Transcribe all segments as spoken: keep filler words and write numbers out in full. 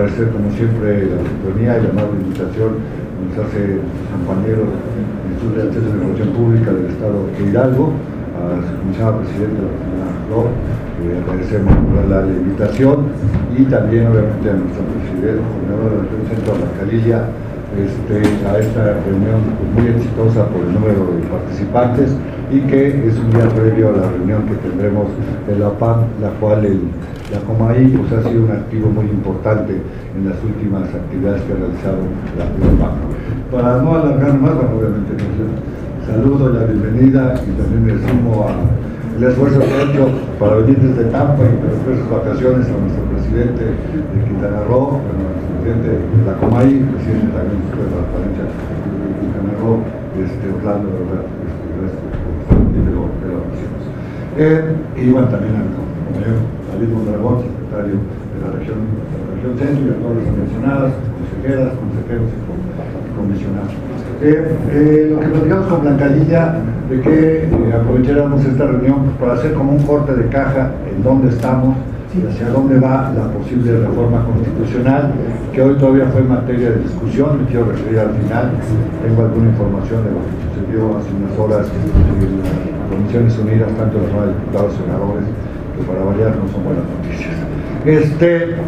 agradecer como siempre la sintonía y la amable invitación que nos hace los compañeros del Instituto de Acceso a la Información Pública del Estado de Hidalgo, a su comisionada presidenta, la señora Flor, eh, agradecemos la, la invitación, y también obviamente a nuestra presidenta, coordinadora del Centro de Bancalilla, Este, a esta reunión pues, muy exitosa por el número de participantes, y que es un día previo a la reunión que tendremos de la P A M, la cual el, la Comaí pues, ha sido un activo muy importante en las últimas actividades que ha realizado la, la P A M. Para no alargar más, bueno, obviamente les saludo, la bienvenida, y también les sumo a el esfuerzo que ha hecho para venir desde Tampa y para sus vacaciones a nuestro presidente de Quintana Roo, bueno, nuestro presidente de la Comaí, presidente también de la Transparencia de Quintana Roo, este, Orlando, de verdad, este, gracias por estar aquí de lo que lo hicimos. Eh, y bueno, también al compañero David Mondragón, secretario de la región, de la región centro, y a todas las mencionadas, consejeras, consejeros y comisionados. Eh, eh, lo que platicamos con Blancalilla, de que eh, aprovecháramos esta reunión para hacer como un corte de caja en dónde estamos y hacia dónde va la posible reforma constitucional, que hoy todavía fue materia de discusión. Me quiero referir al final, tengo alguna información de lo que sucedió hace unas horas en las Comisiones Unidas, tanto de la Cámara de Diputados y Senadores, que para variar no son buenas noticias. Este,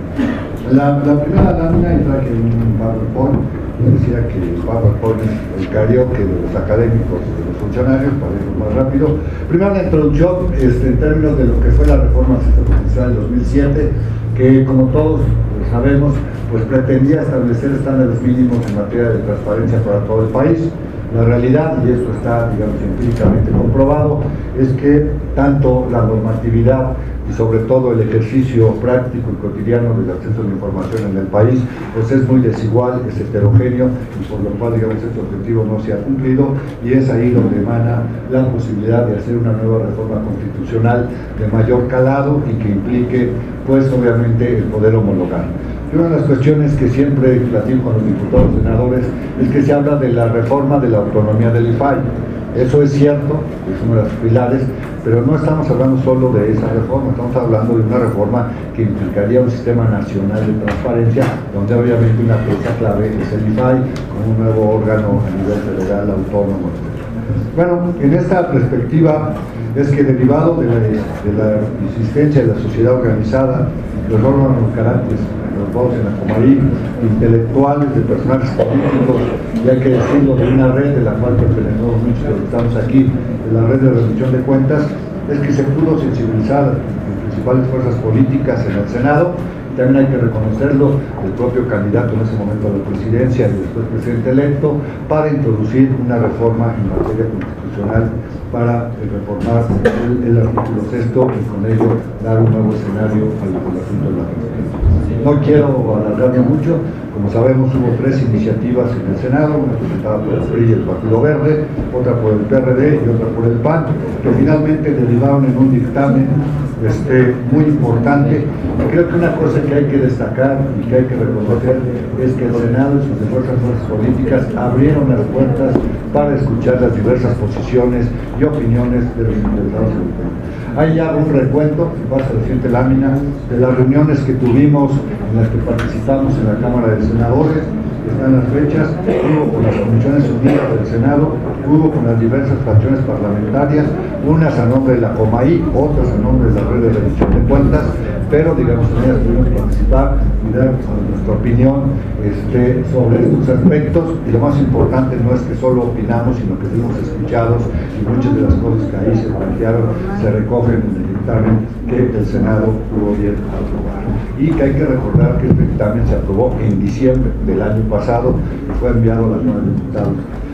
la, la primera lámina, y traje un PowerPoint, decía que el PowerPoint es el karaoke de los académicos, de los funcionarios, para ir más rápido. Primero, la introducción este, en términos de lo que fue la reforma constitucional del dos mil siete, que como todos sabemos, pues pretendía establecer estándares mínimos en materia de transparencia para todo el país. La realidad, y esto está, digamos, empíricamente comprobado, es que tanto la normatividad y sobre todo el ejercicio práctico y cotidiano del acceso a la información en el país, pues es muy desigual, es heterogéneo, y por lo cual, digamos, este objetivo no se ha cumplido, y es ahí donde emana la posibilidad de hacer una nueva reforma constitucional de mayor calado y que implique, pues obviamente, el poder homologar. Y una de las cuestiones que siempre platico con los diputados y senadores es que se habla de la reforma de la autonomía del I F A I. Eso es cierto, es uno de los pilares, pero no estamos hablando solo de esa reforma, estamos hablando de una reforma que implicaría un sistema nacional de transparencia, donde obviamente una pieza clave es el I F A I, como un nuevo órgano a nivel federal, autónomo, etcétera. Bueno, en esta perspectiva es que, derivado de la, de la existencia de la sociedad organizada, los órganos garantes, los votos en la Comaí, intelectuales, de personajes políticos, y hay que decirlo, de una red de la cual pertenecemos muchos de los que estamos aquí, de la red de rendición de cuentas, es que se pudo sensibilizar a las principales fuerzas políticas en el Senado. También hay que reconocerlo, el propio candidato en ese momento a la presidencia y después presidente electo, para introducir una reforma en materia constitucional para reformar el, el artículo sexto y con ello dar un nuevo escenario al, al asunto de la presidencia. No quiero alargarme mucho. Como sabemos, hubo tres iniciativas en el Senado, una presentada por el P R I y el Partido Verde, otra por el P R D y otra por el P A N, que finalmente derivaron en un dictamen este, muy importante. Creo que una cosa que hay que destacar y que hay que reconocer es que el Senado y sus diversas fuerzas políticas abrieron las puertas para escuchar las diversas posiciones y opiniones de los interesados europeos. Hay ya un recuento, que pasa a la siguiente lámina, de las reuniones que tuvimos, en las que participamos en la Cámara de Senadores. Están las fechas, hubo con las Comisiones Unidas del Senado, hubo con las diversas fracciones parlamentarias, unas a nombre de la Comaí, otras a nombre de la Red de Rendición de Cuentas, pero digamos que ellas pudimos participar y dar nuestra opinión este, sobre estos aspectos, y lo más importante no es que solo opinamos, sino que fuimos escuchados, y muchas de las cosas que ahí se plantearon se recogen en el dictamen que el Senado pudo bien aprobar. Y que hay que recordar que este dictamen se aprobó en diciembre del año pasado y fue enviado a la Cámara de Diputados.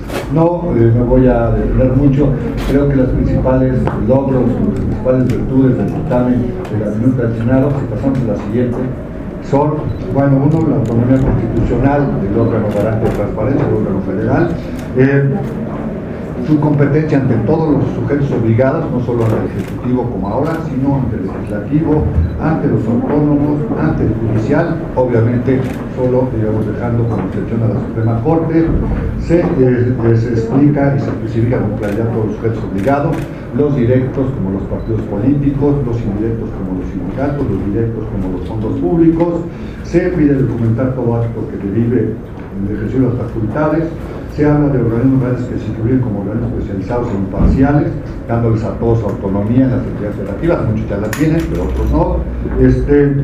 No eh, me voy a detener mucho. Creo que los principales logros, las principales virtudes del dictamen de la minuta del Senado, si pasamos a la siguiente, son, bueno, uno, la autonomía constitucional del órgano garante de transparencia, el órgano federal. Eh, su competencia ante todos los sujetos obligados, no solo ante el Ejecutivo como ahora, sino ante el Legislativo, ante los autónomos, ante el Judicial, obviamente solo, digamos, dejando como excepción a la Suprema Corte. Se, eh, se explica y se especifica con claridad todos los sujetos obligados, los directos como los partidos políticos, los indirectos como los sindicatos, los directos como los fondos públicos. Se pide documentar todo acto que derive del ejercicio de las facultades. Se habla de organismos reales que se incluyen como organismos especializados e imparciales, dándoles a todos autonomía en las entidades federativas. Muchos ya la tienen, pero otros no. Este,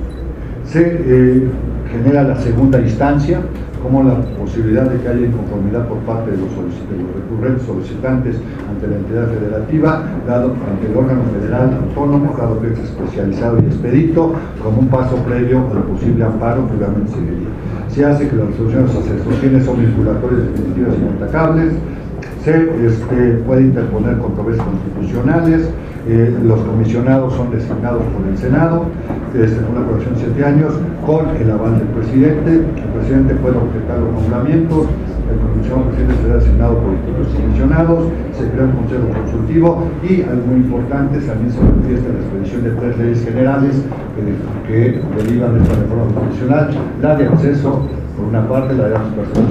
se eh, genera la segunda instancia, como la posibilidad de que haya inconformidad por parte de los, de los recurrentes solicitantes ante la entidad federativa, dado ante el órgano federal autónomo, dado que es especializado y expedito, como un paso previo al posible amparo que obviamente seguiría. Se hace que las resoluciones a se sostiene son vinculatorias, definitivas y inatacables. Se este, puede interponer controversias constitucionales. Eh, los comisionados son designados por el Senado, este, con una duración de siete años, con el aval del presidente. El presidente puede objetar los nombramientos. El comisionado presidente será designado por los comisionados. Se crea un consejo consultivo y, algo muy importante, también se manifiesta la expedición de tres leyes generales que, que derivan de esta reforma constitucional: la de acceso, por una parte, la de las personas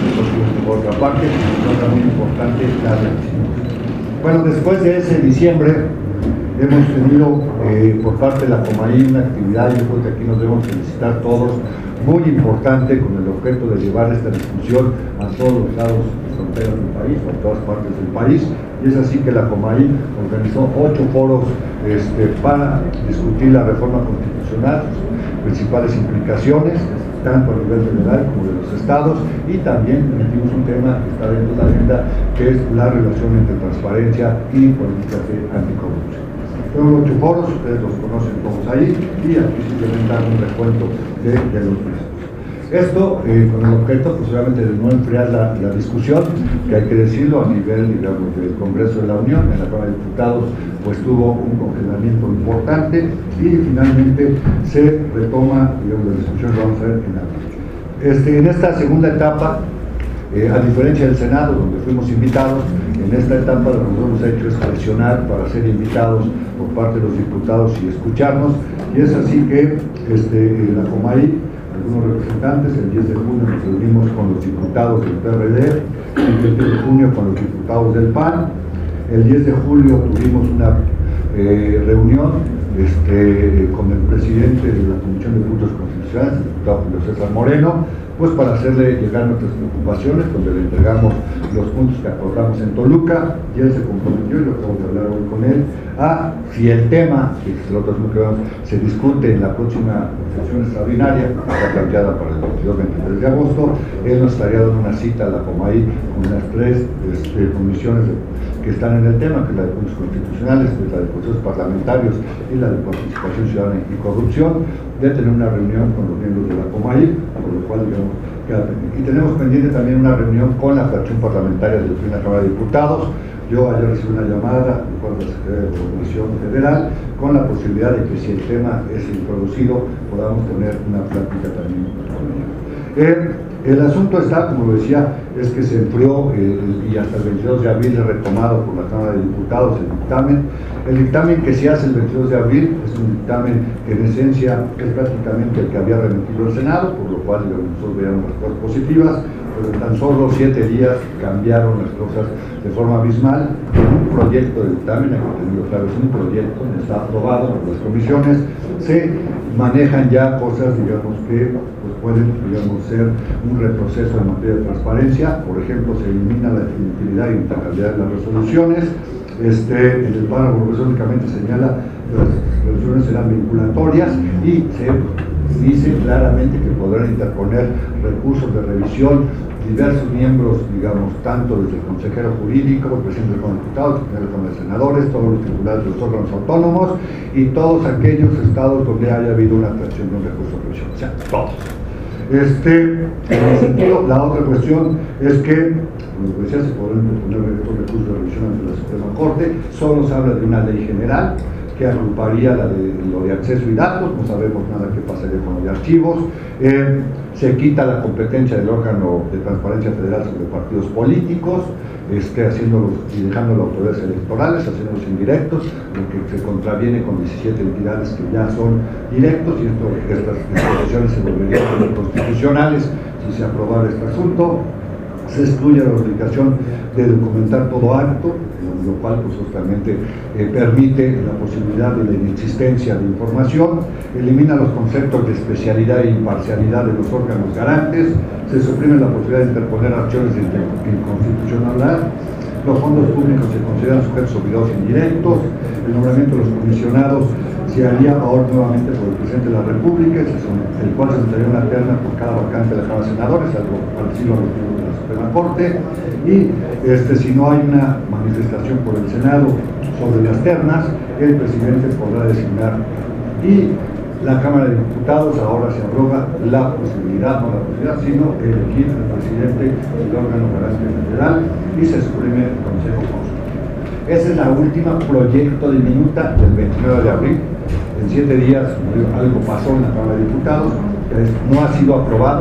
por otra parte, y otra muy importante, la de acceso. Bueno, después de ese diciembre hemos tenido eh, por parte de la Comaí una actividad, yo creo que aquí nos debemos felicitar todos, muy importante, con el objeto de llevar esta discusión a todos los lados de fronteras del país, a todas partes del país, y es así que la Comaí organizó ocho foros este, para discutir la reforma constitucional, sus principales implicaciones, tanto a nivel federal como de los estados, y también metimos un tema que está dentro de la agenda, que es la relación entre transparencia y políticas de anticorrupción. Fueron ocho foros, ustedes los conocen todos ahí, y aquí simplemente hago un recuento de, de los mismos. Esto eh, con el objeto, pues obviamente, de no enfriar la, la discusión, que hay que decirlo, a nivel, digamos, del Congreso de la Unión. En la Cámara de Diputados pues tuvo un congelamiento importante, y finalmente se retoma, digamos, la discusión que vamos a ver en abril. Este, en esta segunda etapa, eh, a diferencia del Senado, donde fuimos invitados, en esta etapa lo que hemos hecho es presionar para ser invitados por parte de los diputados y escucharnos, y es así que este, la Comaí, algunos representantes, el diez de junio nos reunimos con los diputados del P R D, el veinte de junio con los diputados del P A N, el diez de julio tuvimos una eh, reunión este, con el presidente de la Comisión de Puntos Constitucionales, el diputado Julio César Moreno, pues para hacerle llegar nuestras preocupaciones, donde le entregamos los puntos que acordamos en Toluca, y él se comprometió, y lo acabo de hablar hoy con él, a si el tema, que es el otro asunto que vamos, se discute en la próxima sesión extraordinaria, que está planteada para el veintidós a veintitrés de agosto, él nos estaría dando una cita a la Comaí con las tres este, comisiones de, que están en el tema, que es la de puntos constitucionales, que es la de procesos parlamentarios y la de participación ciudadana y corrupción, de tener una reunión con los miembros de la Comaí, por lo cual, digamos, queda pendiente. Y tenemos pendiente también una reunión con la fracción parlamentaria de la Cámara de Diputados. Yo ayer recibí una llamada por la Secretaría de la Comisión Federal con la posibilidad de que, si el tema es introducido, podamos tener una plática también con ellos. Eh, el asunto está, como decía, es que se enfrió eh, y hasta el veintidós de abril es retomado por la Cámara de Diputados el dictamen. El dictamen que se hace el veintidós de abril es un dictamen que en esencia es prácticamente el que había remitido el Senado, por lo cual, digamos, nosotros veíamos las cosas positivas, pero en tan solo siete días cambiaron las cosas de forma abismal. En un proyecto de dictamen, hay que tenerlo claro, es un proyecto, está aprobado por las comisiones, se manejan ya cosas, digamos, que pues, pueden, digamos, ser un retroceso en materia de transparencia. Por ejemplo, se elimina la definitividad y intacabilidad de las resoluciones. Este, en el párrafo únicamente señala que las resoluciones serán vinculatorias, y se dice claramente que podrán interponer recursos de revisión diversos miembros, digamos, tanto desde el consejero jurídico, el presidente del Consejo de Diputados, el presidente del Consejo de Senadores, todos los titulares de los órganos autónomos y todos aquellos estados donde haya habido una atracción de un recurso de revisión, o sea, todos. Este, en ese sentido, la otra cuestión es que, como decía, se podrán interponer estos recursos de revisión ante la Suprema Corte. Solo se habla de una ley general que agruparía la de, lo de acceso y datos, no sabemos nada qué pasaría con lo de archivos. Eh, se quita la competencia del órgano de transparencia federal sobre partidos políticos, este, haciéndolos y dejando las autoridades electorales, haciéndolos indirectos, lo que se contraviene con diecisiete entidades que ya son directos, y esto, estas disposiciones se volverían constitucionales si se aprobara este asunto. Se excluye la obligación de documentar todo acto, lo cual pues justamente eh, permite la posibilidad de la inexistencia de información, elimina los conceptos de especialidad e imparcialidad de los órganos garantes, se suprime la posibilidad de interponer acciones de inconstitucionalidad, los fondos públicos se consideran sujetos obligados indirectos, el nombramiento de los comisionados se haría ahora nuevamente por el presidente de la República, el cual se notaría una terna por cada vacante de la Cámara de Senadores, algo parecido a lo que de la Suprema Corte, y este, si no hay una manifestación por el Senado sobre las ternas, el presidente podrá designar. Y la Cámara de Diputados ahora se abroga la posibilidad, no la posibilidad, sino elegir al presidente del órgano garante federal, y se suprime el Consejo Constitucional. Esa es la última proyecto de minuta del veintinueve de abril. En siete días algo pasó en la Cámara de Diputados, no ha sido aprobado.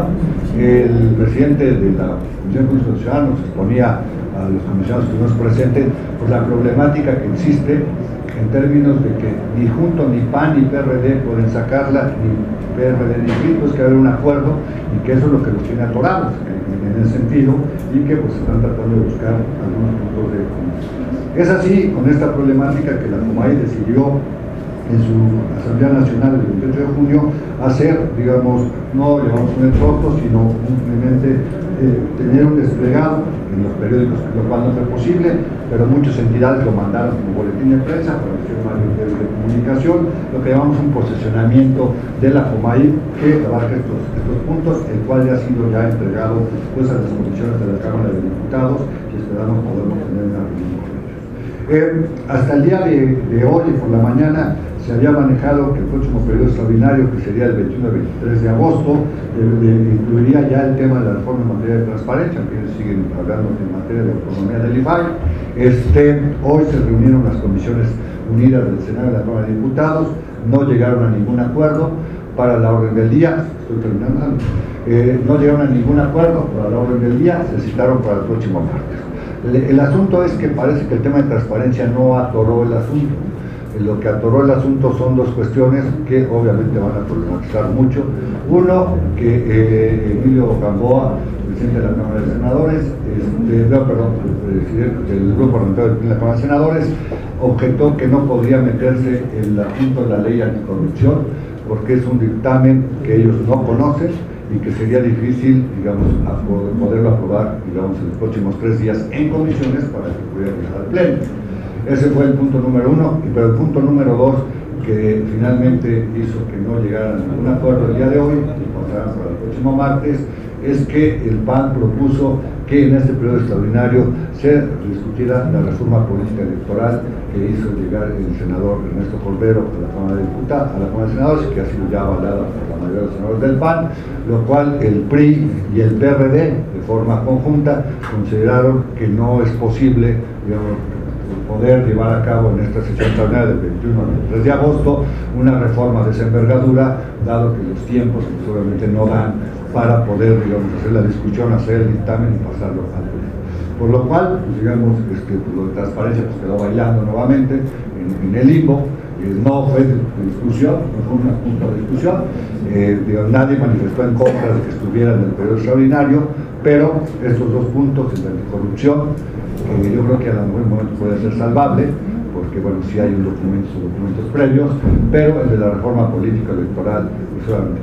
El presidente de la Comisión Constitucional nos exponía a los comisionados que nos presenten pues, la problemática que existe en términos de que ni Junto, ni P A N, ni P R D pueden sacarla, ni P R D ni P R I, pues que haber un acuerdo, y que eso es lo que los tiene atorados en, en ese sentido, y que pues están tratando de buscar algunos puntos de comunicación. Es así, con esta problemática, que la Comay decidió en su Asamblea Nacional el veintiocho de junio hacer, digamos, no llevamos un entrosto, sino simplemente eh, tener un desplegado en los periódicos, lo cual no fue posible, pero muchas entidades lo mandaron como boletín de prensa para hacer varios medios de comunicación, lo que llamamos un posicionamiento de la Comay que abarca estos, estos puntos, el cual ya ha sido ya entregado pues, a las comisiones de la Cámara de Diputados, y esperamos podemos tener una reunión con ellos. Eh, hasta el día de, de hoy, por la mañana, se había manejado que el próximo periodo extraordinario, que sería el veintiuno al veintitrés de agosto, eh, eh, incluiría ya el tema de la reforma en materia de transparencia, aunque ellos siguen hablando en materia de autonomía del I F A I. Este, hoy se reunieron las comisiones unidas del Senado y de la Cámara de Diputados, no llegaron a ningún acuerdo para la orden del día, estoy terminando, eh, no llegaron a ningún acuerdo para la orden del día, se citaron para el próximo martes. El, el asunto es que parece que el tema de transparencia no atoró el asunto. Lo que atoró el asunto son dos cuestiones que obviamente van a problematizar mucho. Uno, que eh, Emilio Gamboa, presidente de la Cámara de Senadores, este, no, perdón, presidente del Grupo Parlamentario de la Cámara de Senadores, objetó que no podría meterse en el asunto de la ley anticorrupción, porque es un dictamen que ellos no conocen y que sería difícil, digamos, a poderlo aprobar, digamos, en los próximos tres días en comisiones para que pudiera llegar al Pleno. Ese fue el punto número uno, pero el punto número dos, que finalmente hizo que no llegara a ningún acuerdo el día de hoy, y pasarán para el próximo martes, es que el P A N propuso que en este periodo extraordinario se discutiera la reforma política electoral que hizo llegar el senador Ernesto Cordero a la Cámara de Diputados, a la Cámara de Senadores, que ha sido ya avalada por la mayoría de los senadores del P A N, lo cual el P R I y el P R D, de forma conjunta, consideraron que no es posible, digamos, poder llevar a cabo en esta sesión extraordinaria del veintiuno al veintitrés de agosto una reforma de esa envergadura, dado que los tiempos pues, obviamente no dan para poder, digamos, hacer la discusión, hacer el dictamen y pasarlo al Pleno. Por lo cual, pues, digamos, este, pues, lo de transparencia pues, quedó bailando nuevamente en, en el limbo. Eh, no fue de, de discusión, no fue un punto de discusión, eh, digamos, nadie manifestó en contra de que estuviera en el periodo extraordinario, pero estos dos puntos, el de anticorrupción, que yo creo que a lo mejor en momento puede ser salvable, porque bueno, sí hay un documento, documentos previos, pero el de la reforma política electoral, solamente.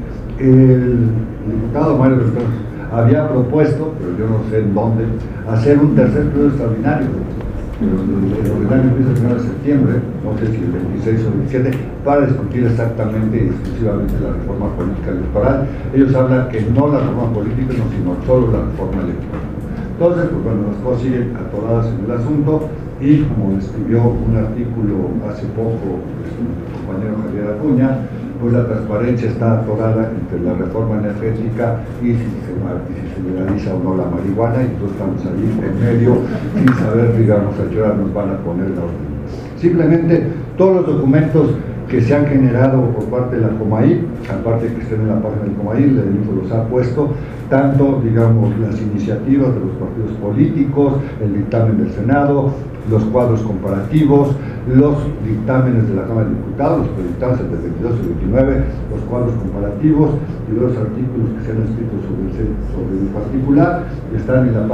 El diputado Mario Rector había propuesto, pero yo no sé en dónde, hacer un tercer periodo extraordinario. El extraordinario empieza el primero de septiembre, no sé si el veintiséis o el veintisiete, para discutir exactamente y exclusivamente la reforma política electoral. Ellos hablan que no la reforma política, no, sino solo la reforma electoral. Entonces, pues bueno, las cosas siguen atoradas en el asunto, y como escribió un artículo hace poco pues, mi compañero Javier Acuña, pues la transparencia está atorada entre la reforma energética y si se, y si se legaliza o no la marihuana, y entonces estamos ahí en medio sin saber, digamos, a qué hora nos van a poner la orden. Simplemente todos los documentos que se han generado por parte de la Comaí, aparte que estén en la página del Comaí, el delito los ha puesto, tanto, digamos, las iniciativas de los partidos políticos, el dictamen del Senado, los cuadros comparativos, los dictámenes de la Cámara de Diputados, los dictámenes del veintidós y veintinueve, los cuadros comparativos y los artículos que se han escrito sobre el, sobre el particular, que están en la